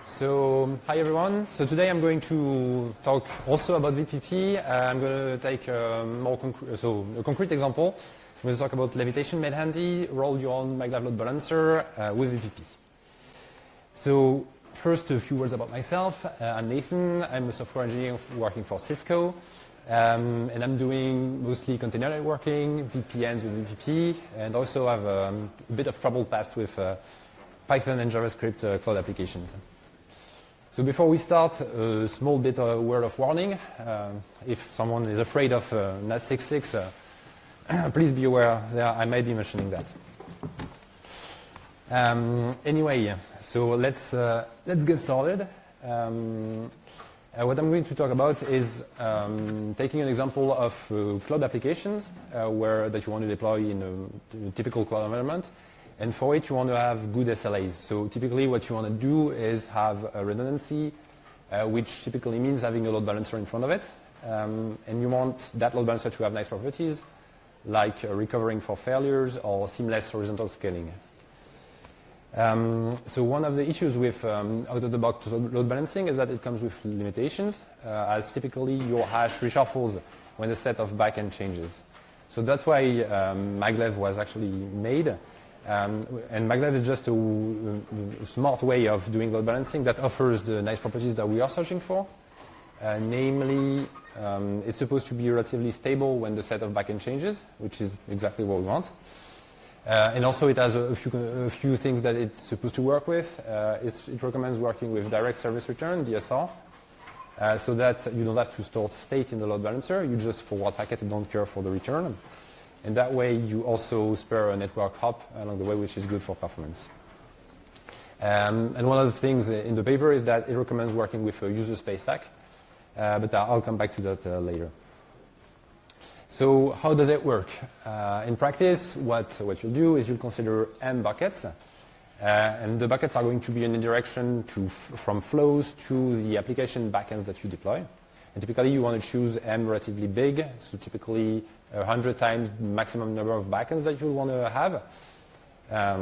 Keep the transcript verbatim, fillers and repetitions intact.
So, hi everyone. So today I'm going to talk also about V P P. Uh, I'm going to take a more concrete, so a concrete example. I'm going to talk about levitation made handy, roll your own maglev load balancer uh, with V P P. So first, a few words about myself. Uh, I'm Nathan. I'm a software engineer working for Cisco. Um, and I'm doing mostly container networking, V P Ns with V P P, and also have um, a bit of trouble past with uh, Python and JavaScript uh, cloud applications. So before we start, a small bit of a word of warning. Uh, if someone is afraid of uh, N A T six point six, uh, please be aware that I might be mentioning that. Um, anyway, so let's, uh, let's get started. Um, uh, what I'm going to talk about is um, taking an example of uh, cloud applications uh, where that you want to deploy in a, a typical cloud environment. And for it, you want to have good S L As. So typically what you want to do is have a redundancy, uh, which typically means having a load balancer in front of it. Um, and you want that load balancer to have nice properties, like uh, recovering for failures or seamless horizontal scaling. Um, so one of the issues with um, out-of-the-box load balancing is that it comes with limitations, uh, as typically your hash reshuffles when the set of backend changes. So that's why um, maglev was actually made. Um, and maglev is just a, a smart way of doing load balancing that offers the nice properties that we are searching for. Uh, namely, um, it's supposed to be relatively stable when the set of backend changes, which is exactly what we want. Uh, and also it has a, a, few, a few things that it's supposed to work with. Uh, it's, it recommends working with direct service return, D S R, uh, so that you don't have to store state in the load balancer. You just forward packet and don't care for the return. And that way, you also spare a network hop along the way, which is good for performance. Um, and one of the things in the paper is that it recommends working with a user space stack, uh, but I'll come back to that uh, later. So how does it work? Uh, in practice, what, what you'll do is you'll consider M buckets, uh, and the buckets are going to be in a direction to f from flows to the application backends that you deploy. And typically, you want to choose M relatively big, so typically one hundred times maximum number of backends that you want to have. Um,